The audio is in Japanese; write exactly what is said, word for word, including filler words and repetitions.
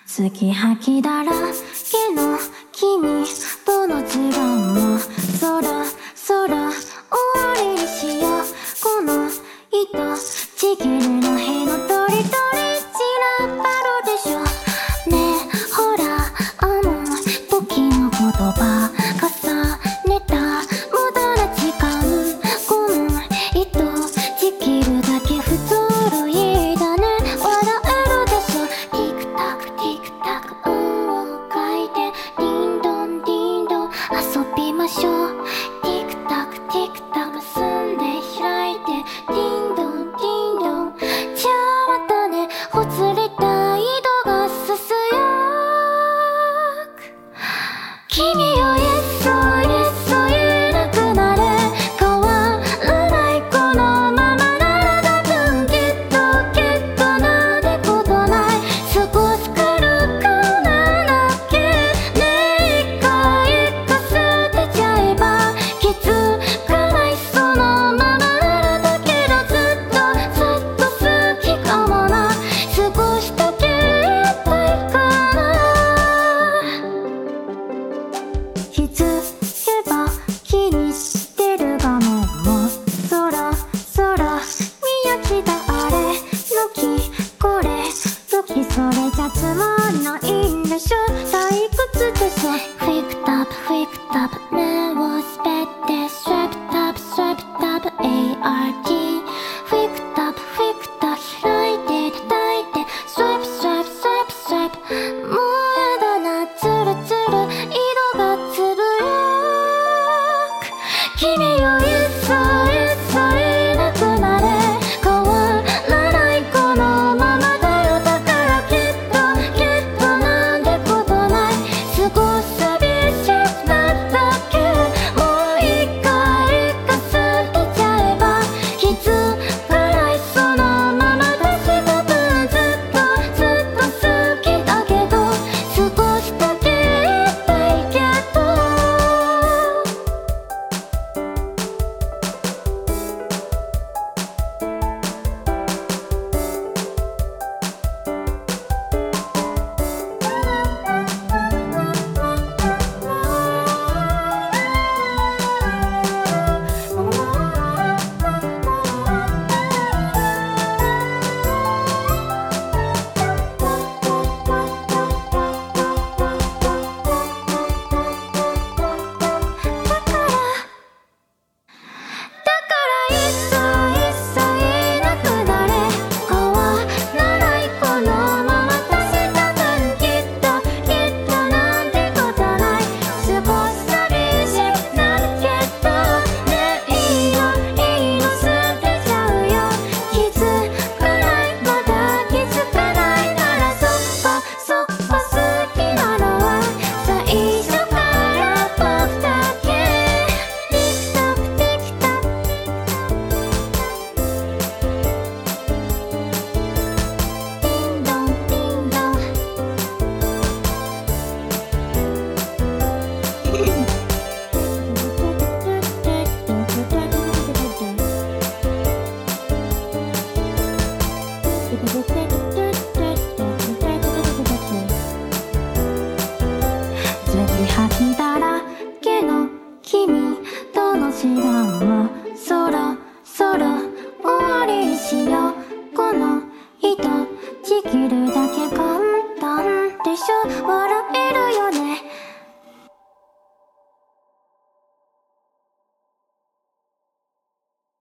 月吐きだらけの君との時間もそろそろ終わりにしよう。この糸ちぎるのへのとりとり散らばるでしょ。ねえほらあの時の言葉重ねた無駄な時間。この糸ちぎるだけ普通類だね。笑えるでしょ。ティクタクティクタク運を書いてディンドンディンドン遊びましょう。ティクタクティクタク結んで開いてディンドンディンドンじゃあまたね。ほつれた井戸がすすやく君よイエスイエス言えなくなれ。変わらないこのままなら多分きっときっとなんてことない。少し軽くなだけねえ一回一回捨てちゃえば気づかない。そのままならだけどずっとずっと好きかもな。少しだけいっぱいかな。気づけば気にしてる画面もそろそろ見飽きたあれのきこれのきそれじゃつまんないんでしょ。退屈でしょ。フィクタップフィクタップ目を滑ってスワップタップスワップタップ エーアールティー フィクタップフィクタ開いて叩いてスワップスワップスワップスワップもうやだなつるつる井戸がつぶやく君よイエスイエス言えなくなれ。変わらないこのままだよ。だからきっときっとなんてことない。少し寂しくなっただけもう一回一回捨てちゃえば気づかない。そのままだし多分ずっとずっと好きだけど少しだけいっぱいけどだからいっそいっそ言えなくなれ。変わらないこのままだし多分きっときっとなんてことない。少し寂しくなるけどねえいいよいいの捨てちゃうよ。気づかないまだ気づかないならそっぽそっぽ好きなのは最初から僕だけ。ティクタクティクタクディンドンディンドン月吐きだらけの君との時間もそろそろ終わりにしよう。この糸ちぎるだけ簡単でしょ。笑えるよね